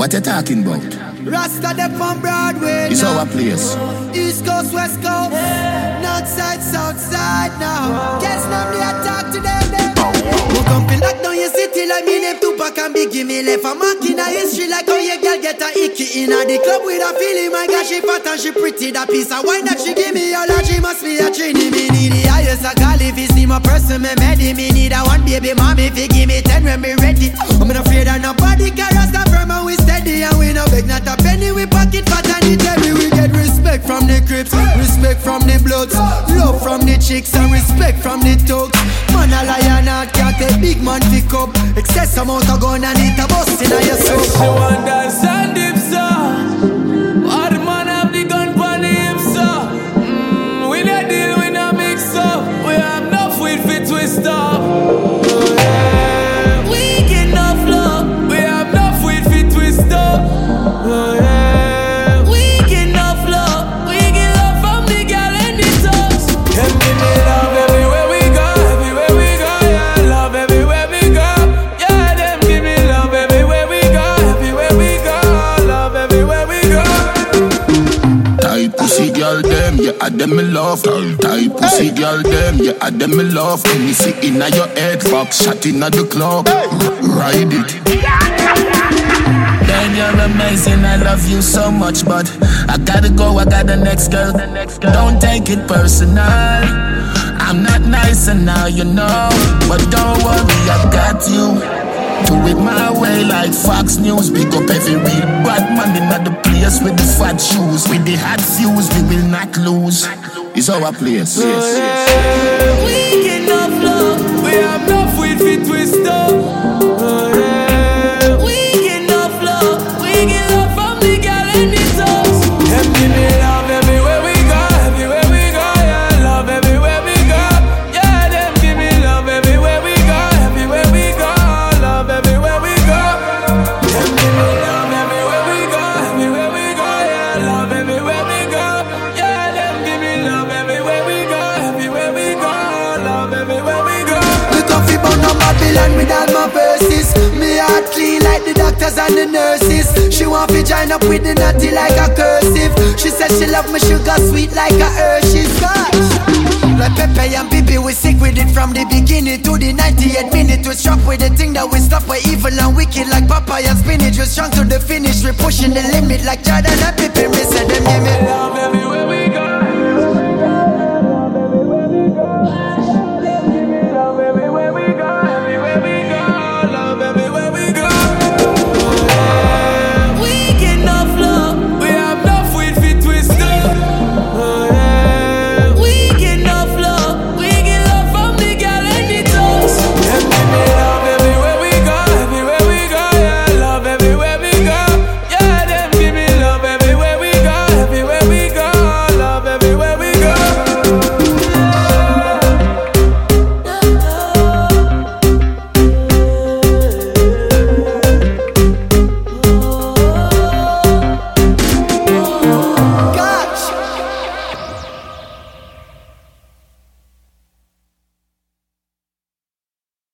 What you talking about? Rasta them from Broadway. It's our place. East Coast, West Coast, North Side, South Side now. Guess now me attack to them. Who come to lock down your city like me name Tupac and Biggie. Me left a mark in a history like how your girl get a icky in the club with a feeling. My God, she fat and she pretty. That piece of wine that she give me, all that she must be a trini. Me need the highest I call if you see my person, me medi. Me need a one baby mommy if you give me 10 when me ready. I'm not afraid of nobody, cause Rasta firm and we steady. And we no beg not a penny, we pocket fat and it heavy. We get respect from the Crips, respect from the Bloods, love from the chicks and respect from the thugs. Man a lion and can't take big man pick up. Excess amount of gun and it a bust in a your soul. She want dance and dip so. All the man have the gun pon him so. We not deal, we not mix up. We have enough weed fit twist up. Yeah. We get enough love. We have enough weed fit twist up. Yeah. We get enough love. We get love from the girl and the thugs. Them give me love everywhere we go, everywhere we go. Yeah, love everywhere we go. Yeah, them give me love everywhere we go, everywhere we go. Love everywhere we go. Tight pussy girl them, yeah, I them me love. Tight pussy girl them, yeah, I them me love. When you see inna your head, fuck shot inna the club. Ride it. Then you're amazing, I love you so much, but I gotta go, I got the next girl. Don't take it personal. I'm not nice and now you know, but don't worry, I got you. Do it my way like Fox News. Big up every real bad man in the place with the fat shoes. With the hot fuse, we will not lose. It's our place. Yeah. We get enough love. We have enough weed fit twist up. Yeah. We get enough love. We get love from the girl and the thugs. Them give me love everywhere we go, everywhere we go. Yeah, love everywhere we go. Yeah, them give me love everywhere we go, everywhere we go. Love everywhere we go. Them give me love everywhere we go, everywhere we go. Yeah, love everywhere we go. Yeah, them give me love everywhere we go, everywhere we go. Love everywhere we go. We come fi burn up Babylon with all my verses. Me heart clean like the doctors and the nurses. She want fi join up with the natty like a cursive. She said she love me sugar sweet like a Hershey's. Like Pepe and Bibi, we sick with it from the beginning to the 98th minute. We struck with the thing that we stop with evil and wicked like papaya and spinach. We strong to the finish, we pushing the limit like Jordan and Pippen. Me said them give me love